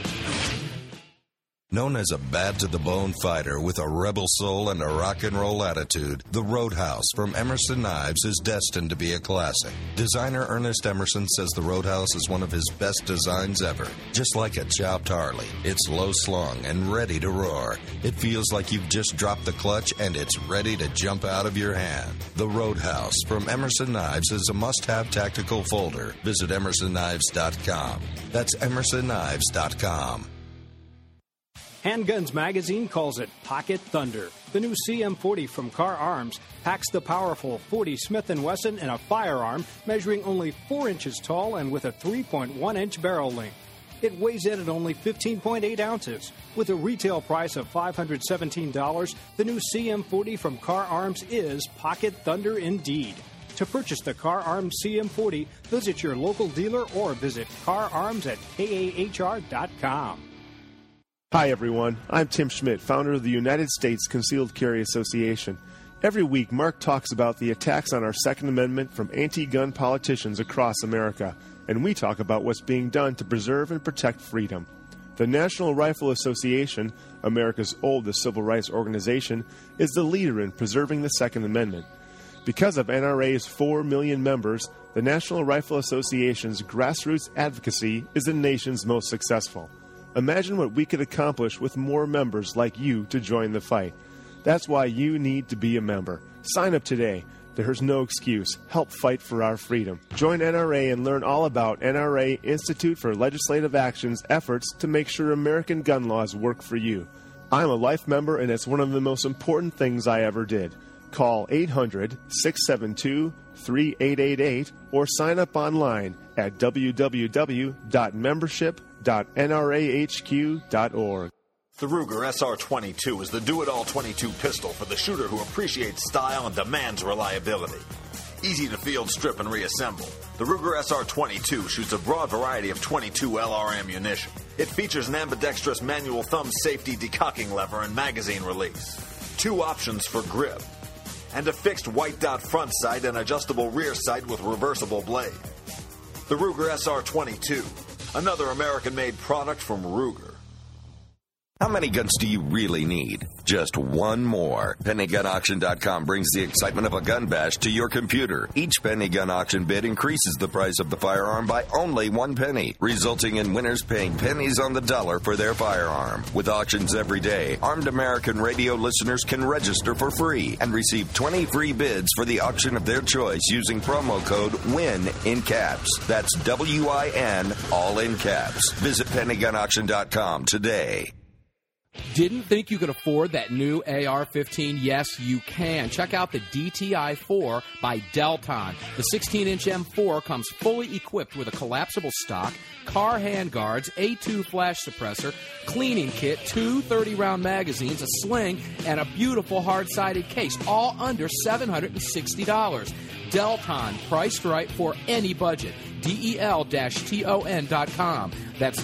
Known as a bad-to-the-bone fighter with a rebel soul and a rock and roll attitude, the Roadhouse from Emerson Knives is destined to be a classic. Designer Ernest Emerson says the Roadhouse is one of his best designs ever. Just like a chopped Harley, it's low-slung and ready to roar. It feels like you've just dropped the clutch and it's ready to jump out of your hand. The Roadhouse from Emerson Knives is a must-have tactical folder. Visit EmersonKnives.com. That's EmersonKnives.com. Handguns Magazine calls it Pocket Thunder. The new CM40 from Car Arms packs the powerful 40 Smith & Wesson in a firearm measuring only 4 inches tall and with a 3.1-inch barrel length. It weighs in at only 15.8 ounces. With a retail price of $517, the new CM40 from Car Arms is Pocket Thunder indeed. To purchase the Car Arms CM40, visit your local dealer or visit cararms@kahr.com. Hi, everyone. I'm Tim Schmidt, founder of the United States Concealed Carry Association. Every week, Mark talks about the attacks on our Second Amendment from anti-gun politicians across America, and we talk about what's being done to preserve and protect freedom. The National Rifle Association, America's oldest civil rights organization, is the leader in preserving the Second Amendment. Because of NRA's 4 million members, the National Rifle Association's grassroots advocacy is the nation's most successful. Imagine what we could accomplish with more members like you to join the fight. That's why you need to be a member. Sign up today. There's no excuse. Help fight for our freedom. Join NRA and learn all about NRA Institute for Legislative Action's efforts to make sure American gun laws work for you. I'm a life member, and it's one of the most important things I ever did. Call 800-672-3888 or sign up online at www.membership.nrahq.org. The Ruger SR-22 is the do-it-all .22 pistol for the shooter who appreciates style and demands reliability. Easy to field, strip, and reassemble, the Ruger SR-22 shoots a broad variety of .22 LR ammunition. It features an ambidextrous manual thumb safety decocking lever and magazine release, 2 options for grip, and a fixed white dot front sight and adjustable rear sight with reversible blade. The Ruger SR-22, another American-made product from Ruger. How many guns do you really need? Just one more. PennyGunAuction.com brings the excitement of a gun bash to your computer. Each Penny Gun Auction bid increases the price of the firearm by only 1 penny, resulting in winners paying pennies on the dollar for their firearm. With auctions every day, Armed American Radio listeners can register for free and receive 20 free bids for the auction of their choice using promo code WIN in caps. That's WIN, all in caps. Visit PennyGunAuction.com today. Didn't think you could afford that new AR-15? Yes, you can. Check out the DTI-4 by Delton. The 16-inch M4 comes fully equipped with a collapsible stock, car handguards, A2 flash suppressor, cleaning kit, 2 30-round magazines, a sling, and a beautiful hard-sided case, all under $760. Delton, priced right for any budget. DEL-TON.com. That's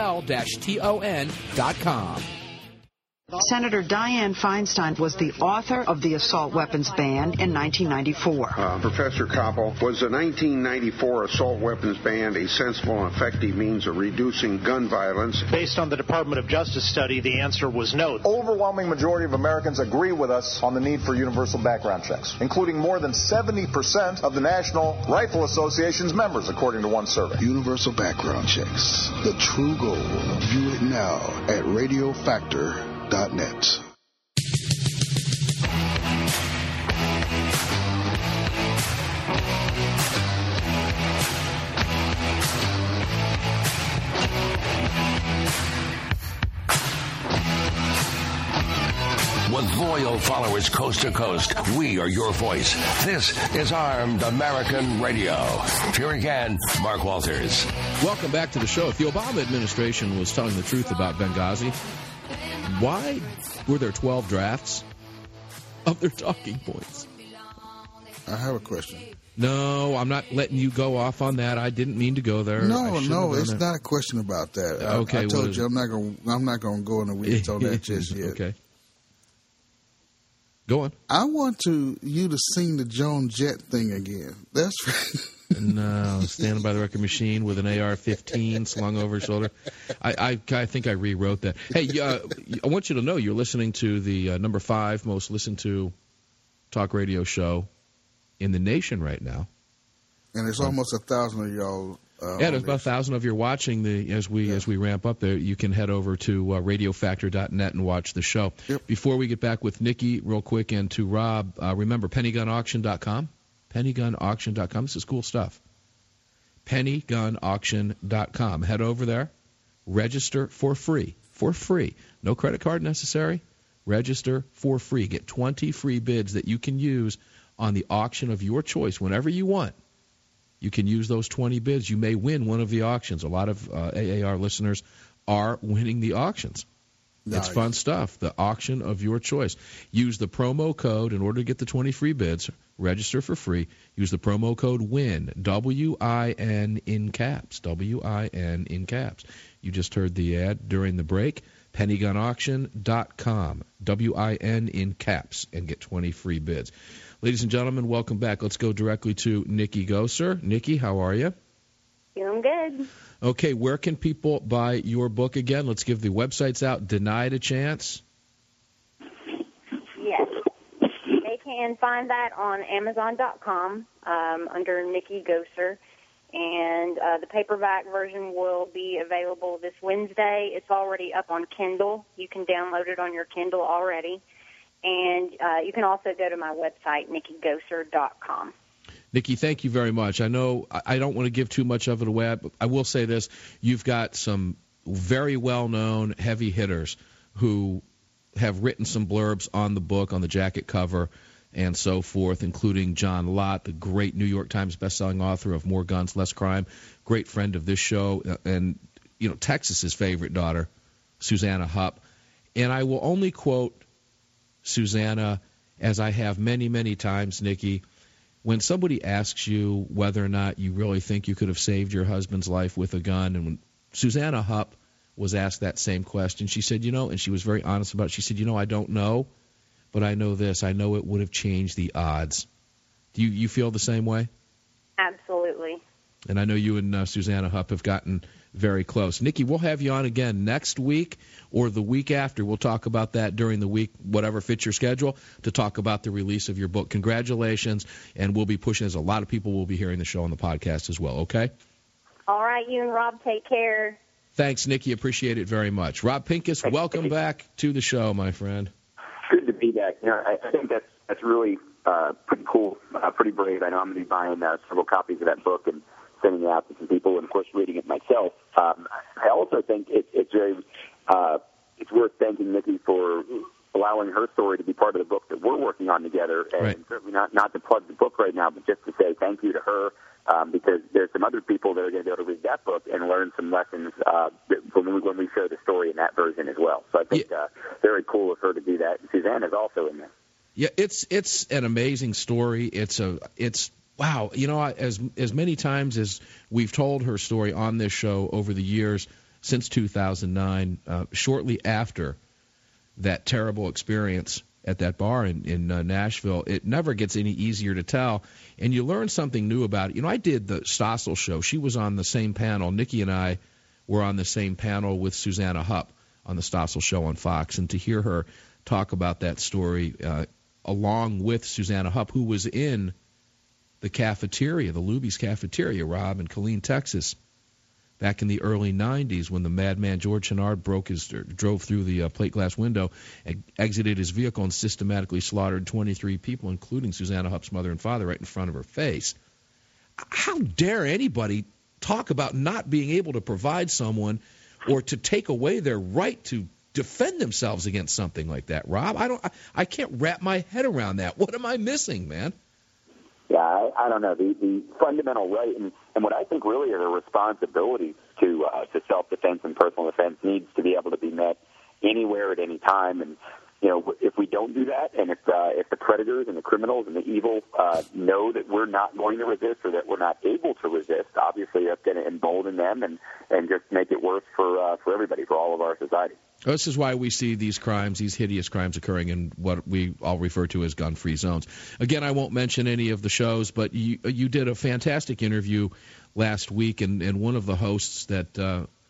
DEL-TON.com. Senator Dianne Feinstein was the author of the assault weapons ban in 1994. Professor Koppel, was the 1994 assault weapons ban a sensible and effective means of reducing gun violence? Based on the Department of Justice study, the answer was no. Overwhelming majority of Americans agree with us on the need for universal background checks, including more than 70% of the National Rifle Association's members, according to one survey. Universal background checks, the true goal. View it now at RadioFactor.net. With loyal followers coast to coast, we are your voice. This is Armed American Radio. Here again, Mark Walters. Welcome back to the show. If the Obama administration was telling the truth about Benghazi, why were there 12 drafts of their talking points? I have a question. No, I'm not letting you go off on that. I didn't mean to go there. No, it's not a question about that. Okay, I told you I'm not going to go in the weeds on that just yet. Okay. Go on. I want you to sing the Joan Jett thing again. That's No, standing by the record machine with an AR-15 slung over his shoulder. I think I rewrote that. Hey, I want you to know you're listening to the number 5 most listened to talk radio show in the nation right now. And there's almost 1,000 of y'all. Yeah, there's about 1,000 of you watching. As we ramp up there, you can head over to RadioFactor.net and watch the show. Yep. Before we get back with Nikki real quick and to Rob, remember PennyGunAuction.com. PennyGunAuction.com. This is cool stuff. PennyGunAuction.com. Head over there. Register for free. for free. No credit card necessary. Register for free. Get 20 free bids that you can use on the auction of your choice whenever you want. You can use those 20 bids. You may win one of the auctions. A lot of AAR listeners are winning the auctions. Nice. It's fun stuff. The auction of your choice. Use the promo code in order to get the 20 free bids. Register for free. Use the promo code WIN, W-I-N in caps, W-I-N in caps. You just heard the ad during the break. PennyGunAuction.com, W-I-N in caps, and get 20 free bids. Ladies and gentlemen, welcome back. Let's go directly to Nikki Goser. Nikki, how are you? Doing good. Okay, where can people buy your book again? Let's give the websites out. Denied a Chance. Yes. They can find that on Amazon.com under Nikki Goser. And the paperback version will be available this Wednesday. It's already up on Kindle. You can download it on your Kindle already. And you can also go to my website, NikkiGoser.com. Nikki, thank you very much. I know I don't want to give too much of it away, but I will say this. You've got some very well-known heavy hitters who have written some blurbs on the book, on the jacket cover, and so forth, including John Lott, the great New York Times bestselling author of More Guns, Less Crime, great friend of this show, and Texas's favorite daughter, Susanna Hupp. And I will only quote Susanna, as I have many, many times, Nikki. When somebody asks you whether or not you really think you could have saved your husband's life with a gun, and when Susanna Hupp was asked that same question, she said, and she was very honest about it, she said, I don't know, but I know this. I know it would have changed the odds. Do you feel the same way? Absolutely. And I know you and Susanna Hupp have gotten very close. Nikki, we'll have you on again next week or the week after. We'll talk about that during the week, whatever fits your schedule, to talk about the release of your book. Congratulations, and we'll be pushing, as a lot of people will be hearing the show on the podcast as well, okay? All right, you and Rob, take care. Thanks, Nikki. Appreciate it very much. Rob Pincus, welcome back to the show, my friend. Good to be back. I think that's really pretty cool, pretty brave. I know I'm going to be buying several copies of that book and sending it out to some people, and of course reading it myself. I also think it's very it's worth thanking Nikki for allowing her story to be part of the book that we're working on together, and right. Certainly not to plug the book right now, but just to say thank you to her, because there's some other people that are going to be able to read that book and learn some lessons when we share the story in that version as well. So I think very cool of her to do that. And Suzanne is also in there. Yeah, it's an amazing story. It's wow, as many times as we've told her story on this show over the years since 2009, shortly after that terrible experience at that bar in Nashville, it never gets any easier to tell, and you learn something new about it. I did the Stossel show. She was on the same panel. Nikki and I were on the same panel with Susanna Hupp on the Stossel show on Fox, and to hear her talk about that story along with Susanna Hupp, who was in the cafeteria, the Luby's cafeteria, Rob, in Killeen, Texas, back in the early 90s when the madman George Hennard drove through the plate glass window and exited his vehicle and systematically slaughtered 23 people, including Susanna Hupp's mother and father, right in front of her face. How dare anybody talk about not being able to provide someone or to take away their right to defend themselves against something like that, Rob? I can't wrap my head around that. What am I missing, man? Yeah, I don't know. The fundamental right and what I think really are the responsibilities to self-defense and personal defense needs to be able to be met anywhere at any time. And, if we don't do that, and if the predators and the criminals and the evil know that we're not going to resist or that we're not able to resist, obviously that's going to embolden them and just make it worse for everybody, for all of our society. This is why we see these crimes, these hideous crimes occurring in what we all refer to as gun-free zones. Again, I won't mention any of the shows, but you did a fantastic interview last week, and one of the hosts that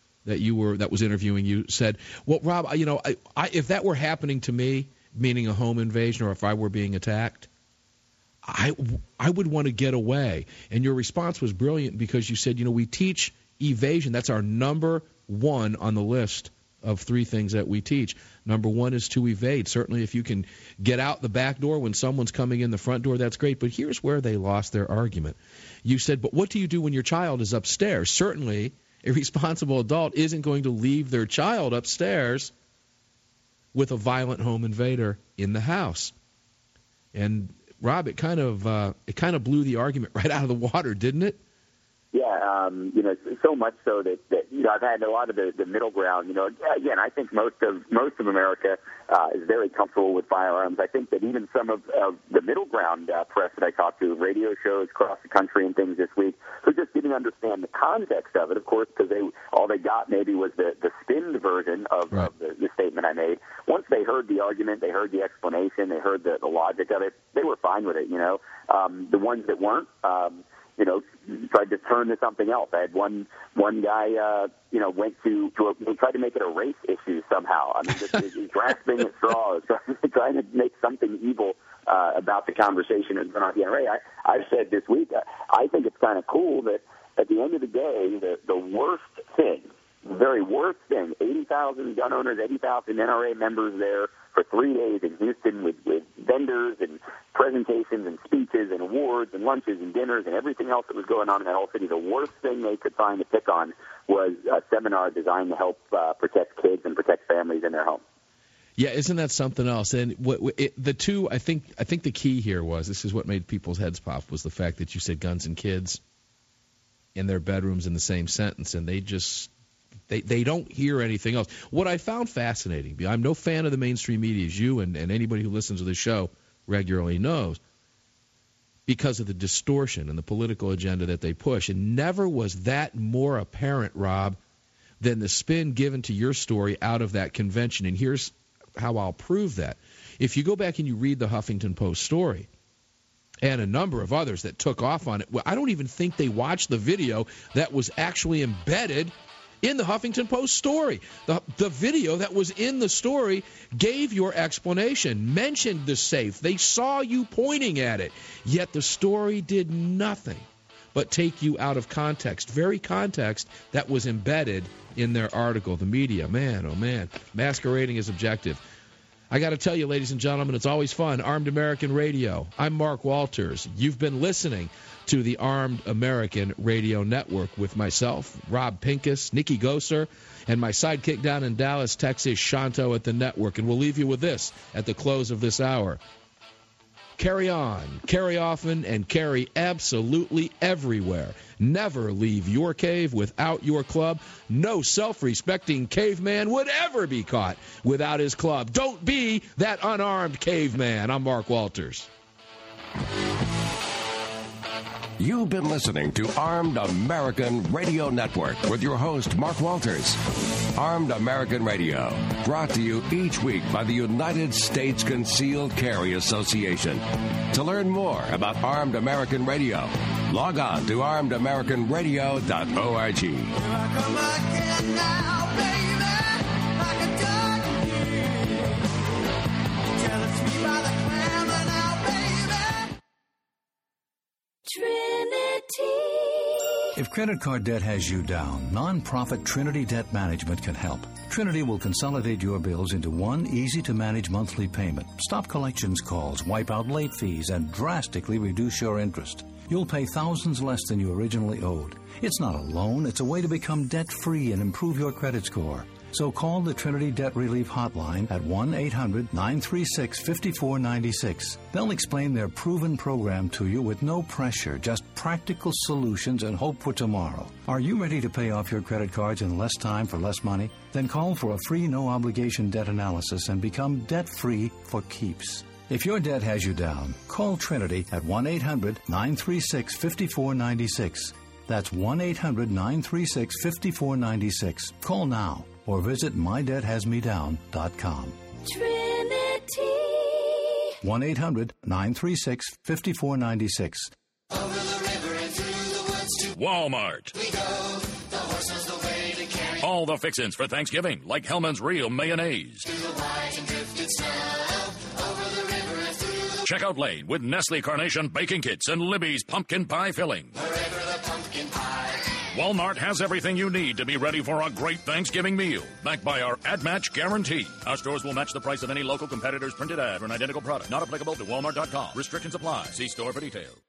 was interviewing you said, "Well, Rob, if that were happening to me, meaning a home invasion, or if I were being attacked, I would want to get away." And your response was brilliant because you said, we teach evasion. That's our number one on the list of three things that we teach. Number one is to evade. Certainly if you can get out the back door when someone's coming in the front door, that's great. But here's where they lost their argument. You said, but what do you do when your child is upstairs? Certainly A responsible adult isn't going to leave their child upstairs with a violent home invader in the house. And Rob, it kind of blew the argument right out of the water, didn't it? Yeah, so much so that I've had a lot of the middle ground. Again, I think most of America is very comfortable with firearms. I think that even some of the middle ground press that I talked to, radio shows across the country and things this week, who just didn't understand the context of it, of course, because all they got maybe was the spinned version of the statement I made. Once they heard the argument, they heard the explanation, they heard the logic of it, they were fine with it. The ones that weren't, tried to turn to something else. I had one guy, went to he tried to make it a race issue somehow. I mean, he's grasping at straws, trying to make something evil about the conversation that's going on at the NRA. I've said this week, I think it's kind of cool that at the end of the day, the worst thing, the very worst thing, 80,000 gun owners, 80,000 NRA members there for 3 days in Houston with vendors and presentations and speeches and awards and lunches and dinners and everything else that was going on in that whole city. The worst thing they could find to pick on was a seminar designed to help protect kids and protect families in their homes. Yeah, isn't that something else? And I think the key here was, this is what made people's heads pop, was the fact that you said guns and kids in their bedrooms in the same sentence, and they don't hear anything else. What I found fascinating, I'm no fan of the mainstream media, as you and anybody who listens to this show regularly knows, because of the distortion and the political agenda that they push. And never was that more apparent, Rob, than the spin given to your story out of that convention. And here's how I'll prove that. If you go back and you read the Huffington Post story, and a number of others that took off on it, I don't even think they watched the video that was actually embedded in the Huffington Post story. The video that was in the story gave your explanation, mentioned the safe. They saw you pointing at it, yet the story did nothing but take you out of context, very context that was embedded in their article. The media, man, oh man, masquerading as objective. I got to tell you, ladies and gentlemen, it's always fun. Armed American Radio. I'm Mark Walters. You've been listening to the Armed American Radio Network with myself, Rob Pincus, Nikki Gosser, and my sidekick down in Dallas, Texas, Shanto at the network. And we'll leave you with this at the close of this hour. Carry on, carry often, and carry absolutely everywhere. Never leave your cave without your club. No self-respecting caveman would ever be caught without his club. Don't be that unarmed caveman. I'm Mark Walters. You've been listening to Armed American Radio Network with your host, Mark Walters. Armed American Radio, brought to you each week by the United States Concealed Carry Association. To learn more about Armed American Radio, log on to armedamericanradio.org. Trinity. If credit card debt has you down, nonprofit Trinity Debt Management can help. Trinity will consolidate your bills into one easy-to-manage monthly payment, stop collections calls, wipe out late fees, and drastically reduce your interest. You'll pay thousands less than you originally owed. It's not a loan, it's a way to become debt-free and improve your credit score. So call the Trinity Debt Relief Hotline at 1-800-936-5496. They'll explain their proven program to you with no pressure, just practical solutions and hope for tomorrow. Are you ready to pay off your credit cards in less time for less money? Then call for a free no-obligation debt analysis and become debt-free for keeps. If your debt has you down, call Trinity at 1-800-936-5496. That's 1-800-936-5496. Call now or visit mydebthasmedown.com. Trinity. 1-800-936-5496. Over the river and through the woods to Walmart. we go. The horse knows the way to carry. All the fixins for Thanksgiving, like Hellman's Real Mayonnaise. Through the white and drifted snow. Over the river and through the Checkout lane with Nestle Carnation baking kits and Libby's pumpkin pie filling. wherever the pumpkin pie. Walmart has everything you need to be ready for a great Thanksgiving meal, backed by our ad match guarantee. Our stores will match the price of any local competitor's printed ad for an identical product. Not applicable to Walmart.com. Restrictions apply. See store for details.